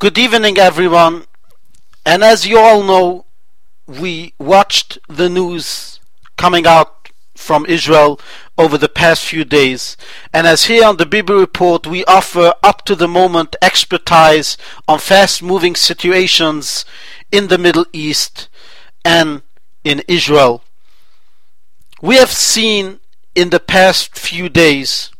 Good evening, everyone. And as you all know, we watched the news coming out from Israel over the past few days. And as here on the Bibi Report, we offer up to the moment expertise on fast-moving situations in the Middle East and in Israel. We have seen in the past few days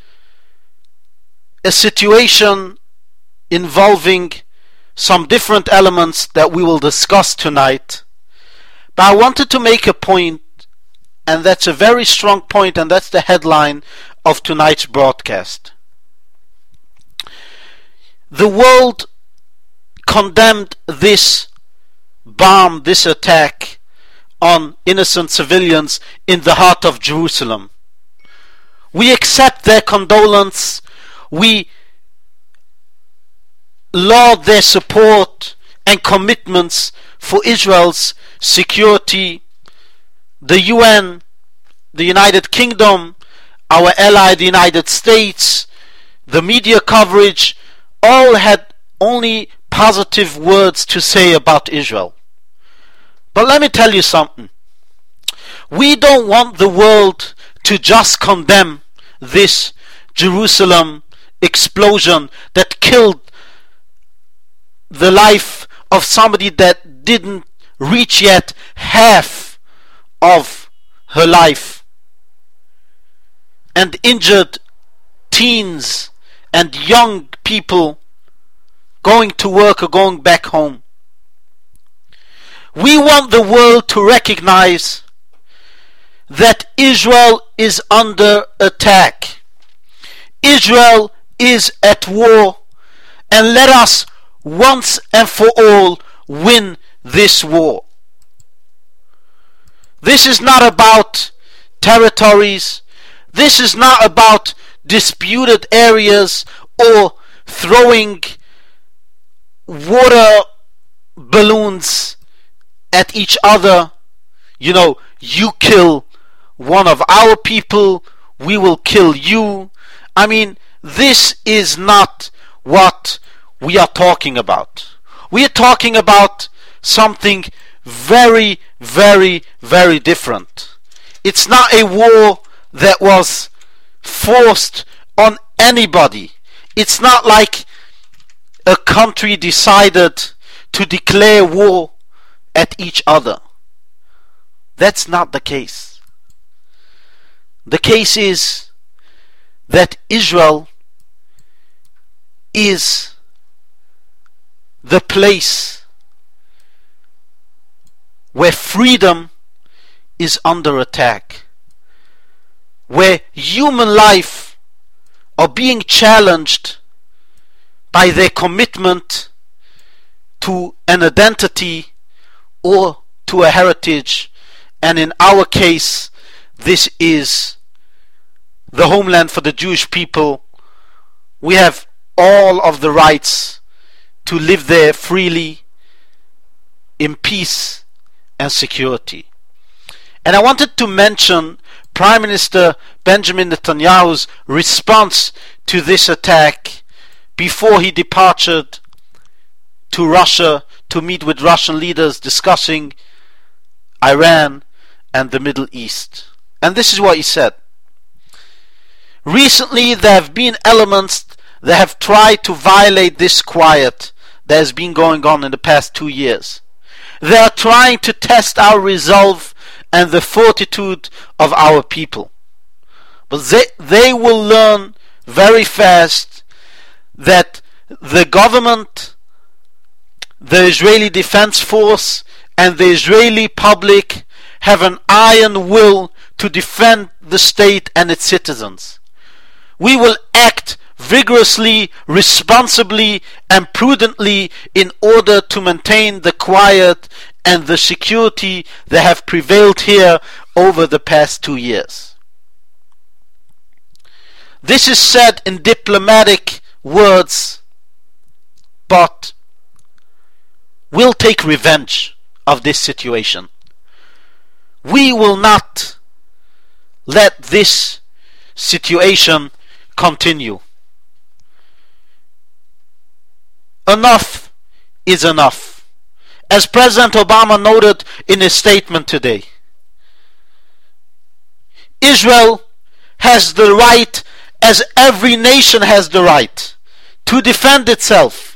a situation involving some different elements that we will discuss tonight. But I wanted to make a point, and that's a very strong point, and that's the headline of tonight's broadcast. The world condemned this bomb, this attack on innocent civilians in the heart of Jerusalem. We accept their condolence. We laud their support and commitments for Israel's security. The UN, the United Kingdom, our ally the United States, the media coverage, all had only positive words to say about Israel. But let me tell you something. We don't want the world to just condemn this Jerusalem explosion that killed the life of somebody that didn't reach yet half of her life, and injured teens and young people going to work or going back home. We want the world to recognize that Israel is under attack. Israel is at war, and let us once and for all win this war. This is not about territories. This is not about disputed areas or throwing water balloons at each other. You know, you kill one of our people, we will kill you. I mean, this is not what we are talking about. We are talking about something very, very, very different. It's not a war that was forced on anybody. It's not like a country decided to declare war at each other. That's not the case. The case is that Israel is the place where freedom is under attack, where human life are being challenged by their commitment to an identity or to a heritage. And in our case, this is the homeland for the Jewish people. We have all of the rights to live there freely, in peace and security. And I wanted to mention Prime Minister Benjamin Netanyahu's response to this attack before he departed to Russia to meet with Russian leaders discussing Iran and the Middle East. And this is what he said. Recently there have been elements that have tried to violate this quiet that has been going on in the past 2 years. They are trying to test our resolve and the fortitude of our people. But they will learn very fast that the government, the Israeli Defense Force, and the Israeli public have an iron will to defend the state and its citizens. We will act vigorously, responsibly, and prudently in order to maintain the quiet and the security that have prevailed here over the past 2 years. This is said in diplomatic words, but we'll take revenge of this situation. We will not let this situation continue. enough is enough. As President Obama noted in his statement today, Israel has the right, as every nation has the right, to defend itself.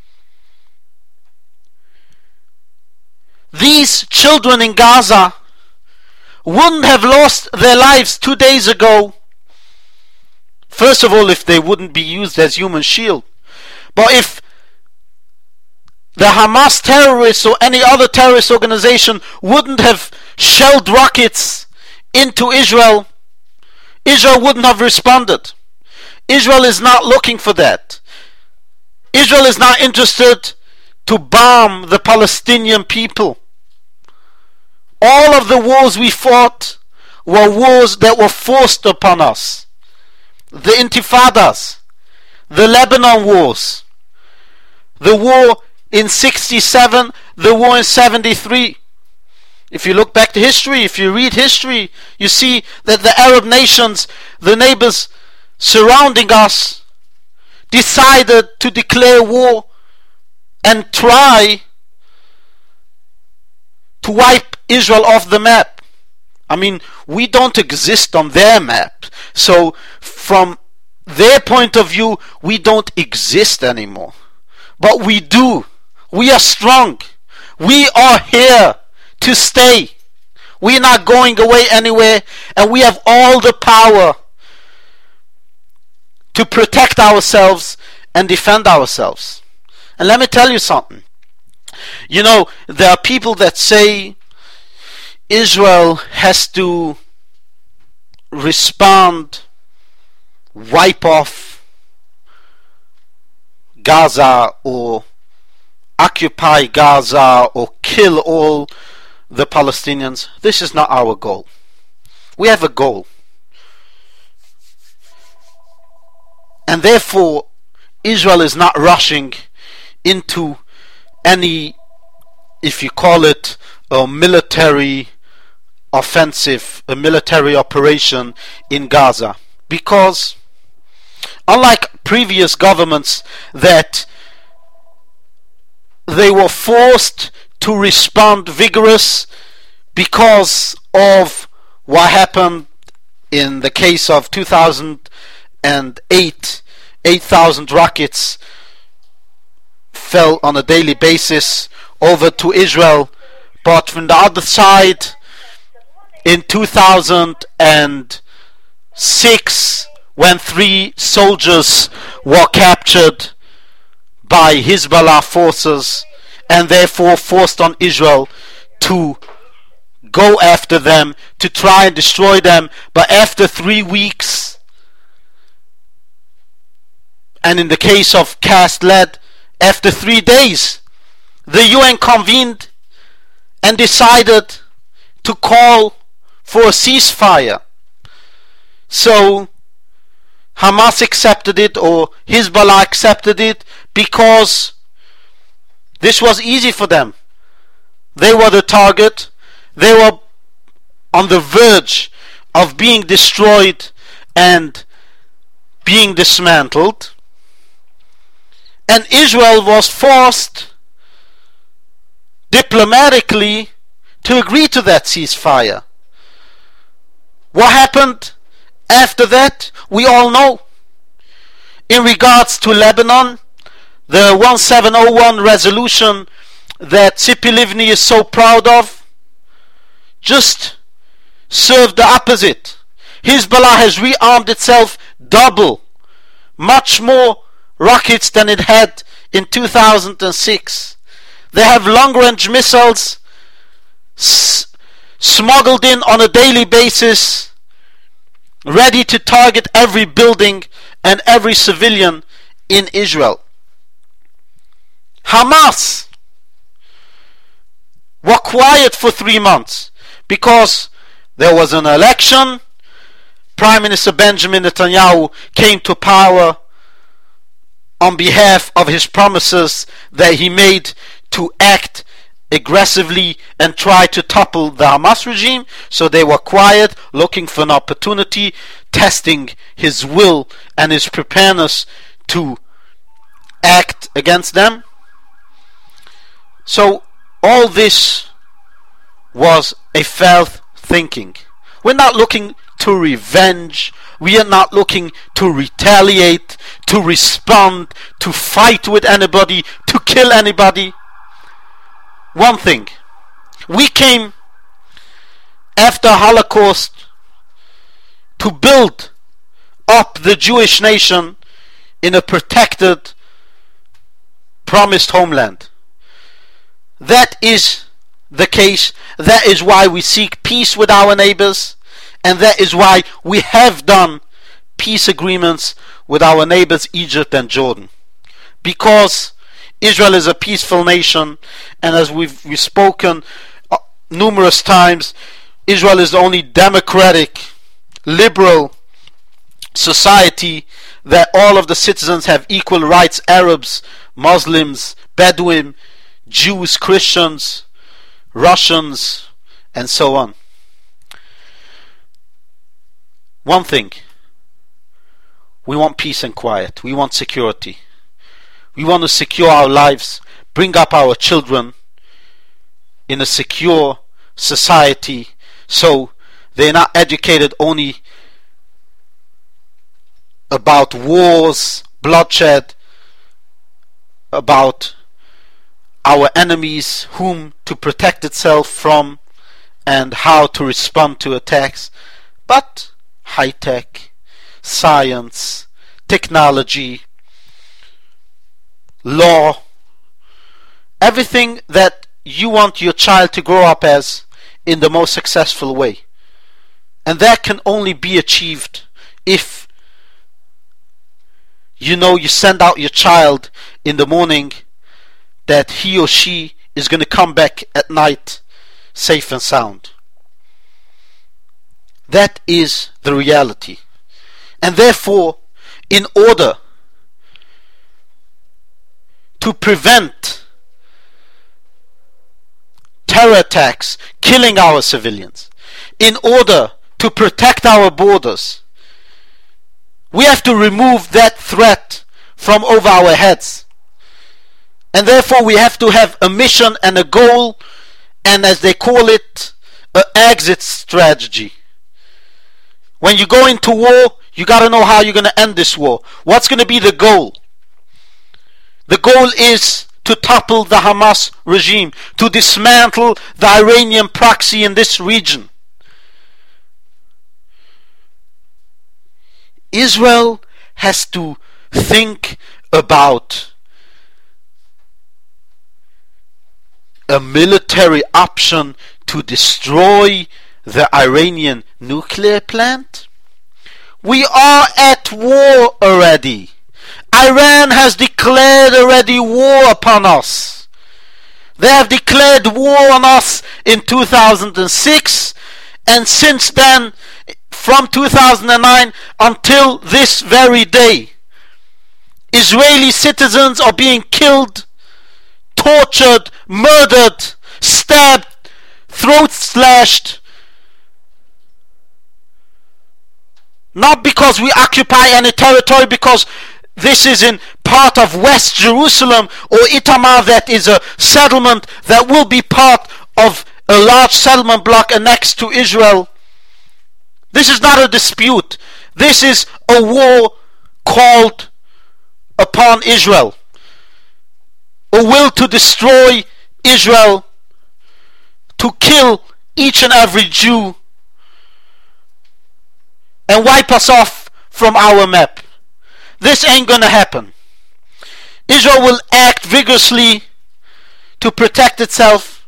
These children in Gaza wouldn't have lost their lives 2 days ago. First of all, if they wouldn't be used as human shield. But if the Hamas terrorists or any other terrorist organization wouldn't have shelled rockets into Israel, Israel wouldn't have responded. Israel is not looking for that. Israel is not interested to bomb the Palestinian people. All of the wars we fought were wars that were forced upon us. The Intifadas, the Lebanon wars, the war in 67, the war in 73. If you look back to history, if you read history, you see that the Arab nations, the neighbors surrounding us, decided to declare war and try to wipe Israel off the map. I mean, we don't exist on their map. So from their point of view, we don't exist anymore. But we do. We are strong. We are here to stay. We're not going away anywhere, and we have all the power to protect ourselves and defend ourselves. And let me tell you something. You know, there are people that say Israel has to respond, wipe off Gaza, or occupy Gaza, or kill all the Palestinians. This is not our goal. We have a goal. And therefore, Israel is not rushing into any, if you call it, a military offensive, a military operation in Gaza. Because unlike previous governments that they were forced to respond vigorous because of what happened in the case of 2008, 8,000 rockets fell on a daily basis over to Israel. But from the other side, in 2006, when 3 soldiers were captured by Hezbollah forces and therefore forced on Israel to go after them, to try and destroy them. But after 3 weeks, and in the case of Cast Lead, after 3 days, the UN convened and decided to call for a ceasefire. So Hamas accepted it, or Hezbollah accepted it, because this was easy for them. They were the target. They were on the verge of being destroyed and being dismantled. And Israel was forced diplomatically to agree to that ceasefire. What happened after that, we all know. In regards to Lebanon, the 1701 resolution that Tzipi Livni is so proud of just served the opposite. Hezbollah has rearmed itself double, much more rockets than it had in 2006. They have long-range missiles smuggled in on a daily basis, ready to target every building and every civilian in Israel. Hamas were quiet for 3 months because there was an election. Prime Minister Benjamin Netanyahu came to power on behalf of his promises that he made to act aggressively and try to topple the Hamas regime. So they were quiet, looking for an opportunity, testing his will and his preparedness to act against them. So all this was a fair thinking. We're not looking to revenge. We are not looking to retaliate, to respond, to fight with anybody, to kill anybody. One thing, we came after Holocaust to build up the Jewish nation in a protected, promised homeland. That is the case. That is why we seek peace with our neighbors, and that is why we have done peace agreements with our neighbors Egypt and Jordan, because Israel is a peaceful nation, and as we've spoken numerous times, Israel is the only democratic, liberal society that all of the citizens have equal rights: Arabs, Muslims, Bedouin, Jews, Christians, Russians, and so on. One thing, we want peace and quiet. We want security. We want to secure our lives, bring up our children in a secure society, so they're not educated only about wars, bloodshed, about our enemies, whom to protect itself from, and how to respond to attacks, but high-tech, science, technology, law, everything that you want your child to grow up as in the most successful way. And that can only be achieved if you send out your child in the morning that he or she is going to come back at night safe and sound. That is the reality. And therefore, in order to prevent terror attacks killing our civilians, in order to protect our borders, we have to remove that threat from over our heads. And therefore we have to have a mission and a goal, and as they call it, an exit strategy. When you go into war, you got to know how you're going to end this war. What's going to be the goal? The goal is to topple the Hamas regime, to dismantle the Iranian proxy in this region. Israel has to think about a military option to destroy the Iranian nuclear plant. We are at war already. Iran has declared already war upon us. They have declared war on us in 2006, and since then, from 2009 until this very day, Israeli citizens are being killed, tortured, murdered, stabbed, throat slashed, not because we occupy any territory, because this is in part of West Jerusalem or Itamar, that is a settlement that will be part of a large settlement block annexed to Israel. This is not a dispute. This is a war called upon Israel. A will to destroy Israel, to kill each and every Jew and wipe us off from our map. This ain't gonna happen. Israel will act vigorously to protect itself.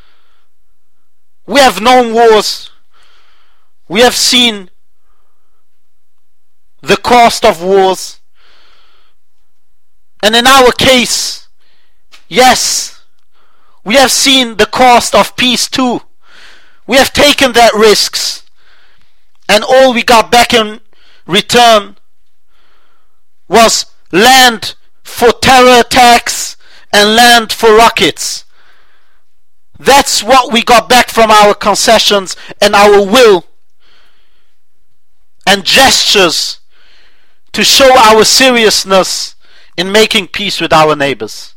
We have known wars. We have seen the cost of wars. And in our case, yes, we have seen the cost of peace too. We have taken that risks, and all we got back in return was land for terror attacks and land for rockets. That's what we got back from our concessions and our will and gestures to show our seriousness in making peace with our neighbors.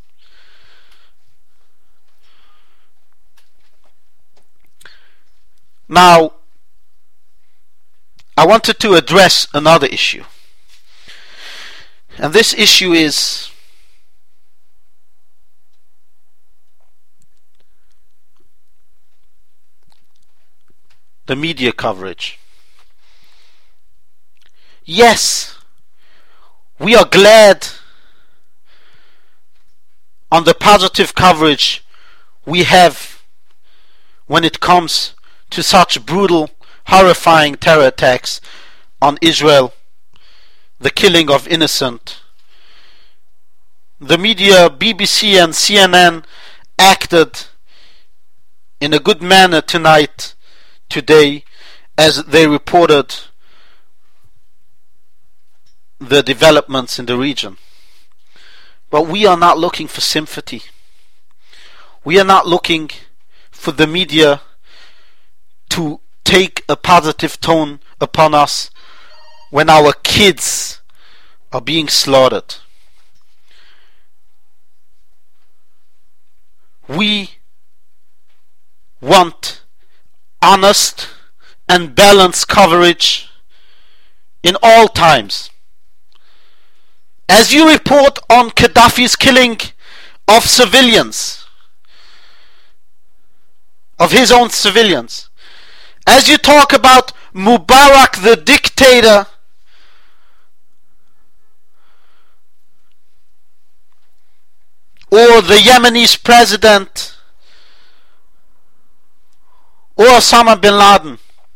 Now, I wanted to address another issue. And this issue is the media coverage. Yes, we are glad on the positive coverage we have when it comes to such brutal, horrifying terror attacks on Israel, the killing of innocent. The media, BBC and CNN, acted in a good manner today, as they reported the developments in the region. But we are not looking for sympathy. We are not looking for the media to take a positive tone upon us when our kids are being slaughtered. We want honest and balanced coverage in all times. As you report on Gaddafi's killing of civilians, of his own civilians, as you talk about Mubarak the dictator, or the Yemenis president, or Osama bin Laden,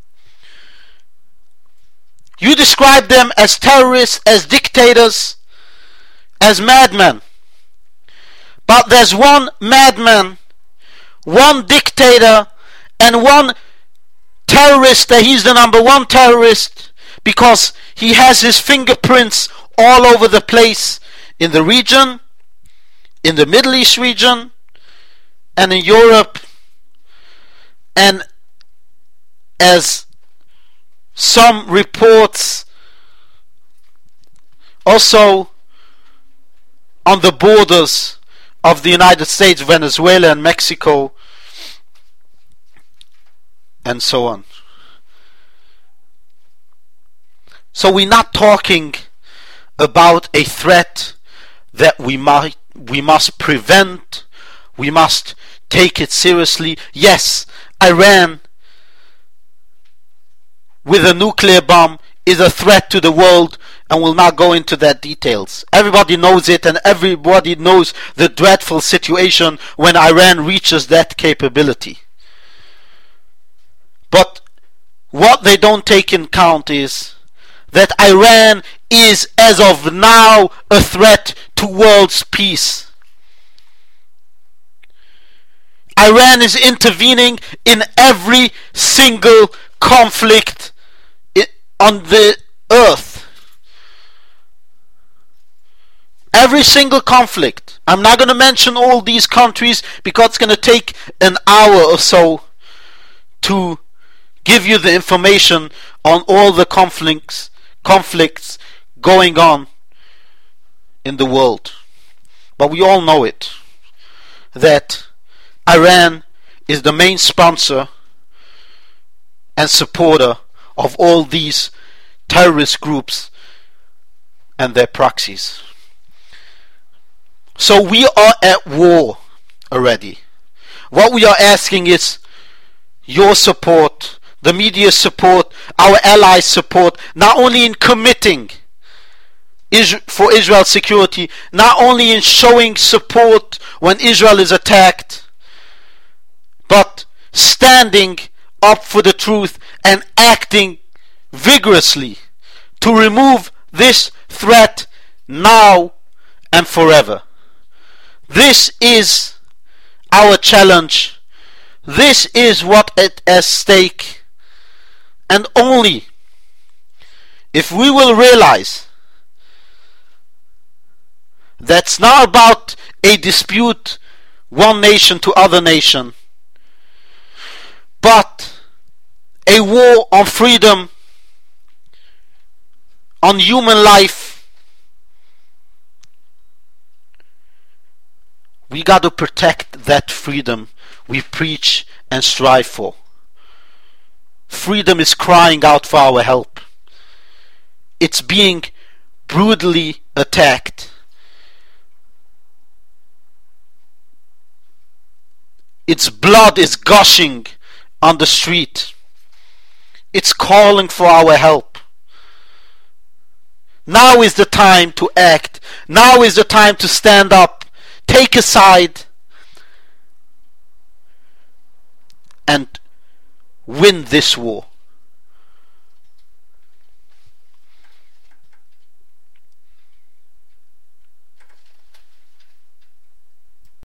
you describe them as terrorists, as dictators, as madmen. But there's one madman, one dictator, and one terrorist, that he's the number one terrorist because he has his fingerprints all over the place in the region, in the Middle East region, and in Europe. And as some reports, also on the borders of the United States, Venezuela and Mexico, and so on. So we're not talking about a threat that we must prevent, we must take it seriously. Yes, Iran with a nuclear bomb is a threat to the world, and we'll not go into that details. Everybody knows it, and everybody knows the dreadful situation when Iran reaches that capability. But what they don't take in account is that Iran is, as of now, a threat to world's peace. Iran is intervening in every single conflict on the earth. Every single conflict. I'm not going to mention all these countries because it's going to take an hour or so to give you the information on all the conflicts going on in the world. But we all know it, that Iran is the main sponsor and supporter of all these terrorist groups and their proxies. So we are at war already. What we are asking is your support, the media's support, our allies' support, not only in committing for Israel's security, not only in showing support when Israel is attacked, but standing up for the truth and acting vigorously to remove this threat now and forever. This is our challenge. This is what is at stake. And only if we will realize that's not about a dispute one nation to other nation, but a war on freedom, on human life, We got to protect that freedom we preach and strive for. Freedom is crying out for our help. It's being brutally attacked. Its blood is gushing on the street. It's calling for our help. Now is the time to act. Now is the time to stand up, take a side, and win this war.